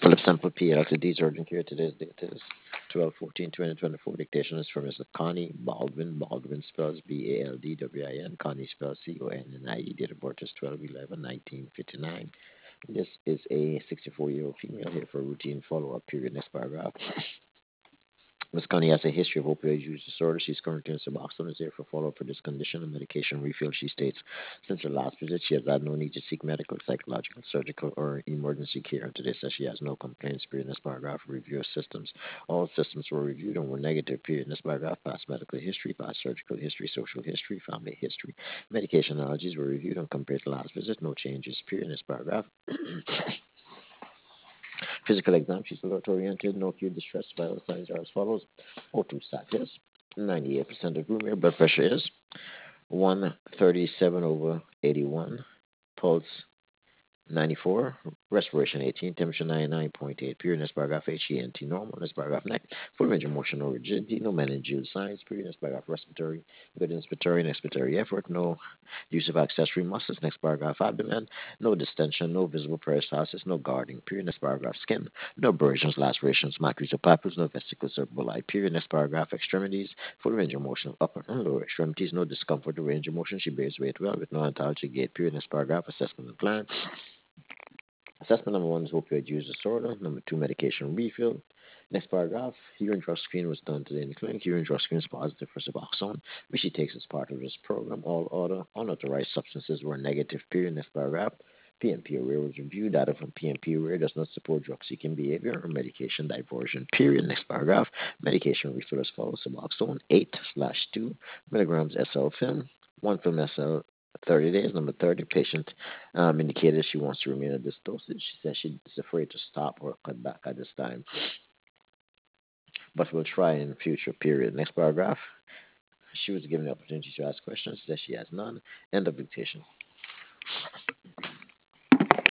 Phillips Sample P. Ltd's urgent care. Today's date is 12/14/2024. Dictation is from Mrs. Connie Baldwin. Baldwin spells Baldwin. Connie spells Connie. Date of birth is 12/11/1959. This is a 64-year-old female here for routine follow-up period. Next paragraph. Ms. Connie has a history of opioid use disorder. She's currently in Suboxone, is here for follow-up for this condition and medication refill. She states, since her last visit, she has had no need to seek medical, psychological, surgical, or emergency care. And today says she has no complaints. Period. In this paragraph, review of systems. All systems were reviewed and were negative. Period. In this paragraph, past medical history, past surgical history, social history, family history, medication allergies were reviewed and compared to last visit. No changes. Period. In this paragraph. Physical exam, she's alert oriented, no acute distress. Vital signs are as follows: O2 status, 98% of room air. Blood pressure is 137/81. Pulse 94, respiration 18, temperature 99.8. Period. Next paragraph, HENT normal. Next paragraph, next. Full range of motion, no rigidity, no meningeal signs. Period. Next paragraph, respiratory, good inspiratory and expiratory effort, no use of accessory muscles. Next paragraph, abdomen, no distension, no visible peristalsis, no guarding. Period. Next paragraph, skin, no abrasions, lacerations, maculae or papules, no vesicles or bulli. Period. Next paragraph, extremities, full range of motion of upper and lower extremities, no discomfort or range of motion. She bears weight well with no ontology gait. Period. Next paragraph, assessment and plan. Assessment number one is opioid use disorder. Number two, medication refill. Next paragraph, urine drug screen was done today in the clinic. Urine drug screen is positive for Suboxone, which she takes as part of this program. All other unauthorized substances were negative. Period. Next paragraph, PMP array was reviewed. Data from PMP array does not support drug seeking behavior or medication diversion. Period. Next paragraph, medication refill as follows: Suboxone 8/2 milligrams SL film, 1 film SL 30 days. Number 30, patient indicated she wants to remain at this dosage. She says she's afraid to stop or cut back at this time, but will try in future. Period. Next paragraph. She was given the opportunity to ask questions. She says she has none. End of dictation.